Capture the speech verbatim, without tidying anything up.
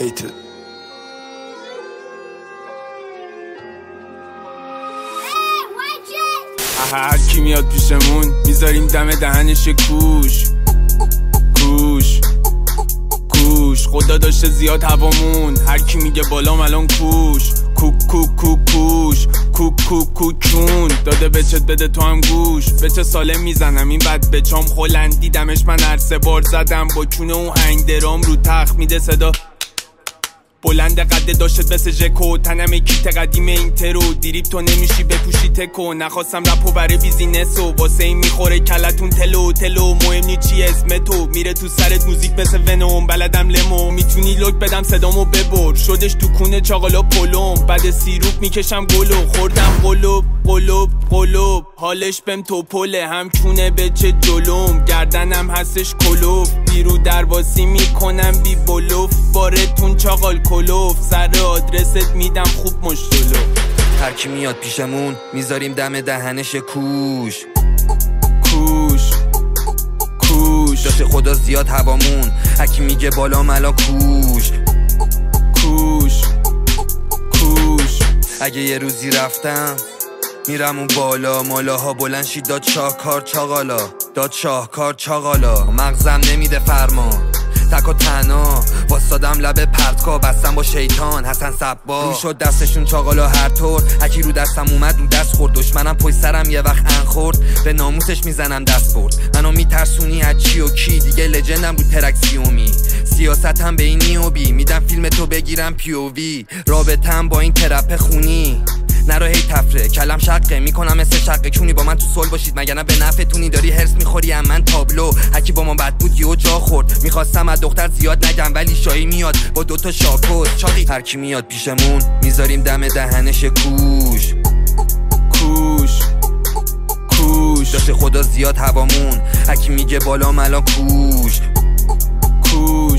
hated. هر کی میاد پیشمون میذاریم دم دهنش کوش کوش کوش. خدا داشته زیاد هوامون، هر کی میگه بالام الان کوش کوک کوک کوک کوش کوک کوک کوچون. داده بچت بده تو هم گوش، بچه سالم میزنم این بد بچام خلند دیدمش من هر سه بار زدم با چونه اون هنگ درام رو تخت میده صدا بلند قده داشتت مثل ژکو. تنم کیت قدیم این ترو دیریب تو نمیشی بپوشی تکو. نخواستم رپو برای بیزینسو واسه این میخوره کلتون تلو تلو. مهم نی چی اسم تو میره تو سرت موزیک مثل ونوم. بلدم لمو میتونی لوک بدم صدامو ببر. شدش تو کونه چاقالا پلوم بعد سیروپ میکشم گلو. خوردم قلوب قلوب قلوب حالش بهم تو پله هم چونه بچه جلوم. گردنم هستش کلوف بیرو درواسی میکنم بی بلوف. بارتون چاقال کلوف سر آدرست میدم خوب مشتلو. هر کی میاد پیشمون میذاریم دم دهنش کوش کوش کوش. داشته خدا زیاد هوامون، هر کی میگه بالا ملا کوش کوش کوش. اگه یه روزی رفتم میرم اون بالا، مالاها بلند شید داد شاهکار چاقالا داد شاهکار چاقالا. مغزم نمیده فرمان تک و تنها واسادم لب پرتکا بستم با شیطان حسن صبا. رو شد دستشون چاقالا هر طور، هکی رو دستم اومد رو دست خورد. دشمنم پشت سرم یه وقت ان خورد، به ناموسش میزنم دست برد. منو میترسونی از چی و کی دیگه لجندم بود ترکسیومی. سیاستم به این نیوبی میدم فیلم تو بگیرم پی او وی. رابطم با این ترپ خونی نرو هی تفره کلم شقه میکنم مثل شقه کونی. با من تو صلح باشید مگر نه به نفعتونی. داری هرس میخوری ام من تابلو، هکی با ما بد بود یهو جا خورد. میخواستم از دختر زیاد نگم ولی شایی میاد با دوتا شاکوز چاقی. هر کی میاد پیشمون میذاریم دم دهنش کوش کوش کوش. داشته خدا زیاد هوامون، هکی میگه بالا ملا کوش کوش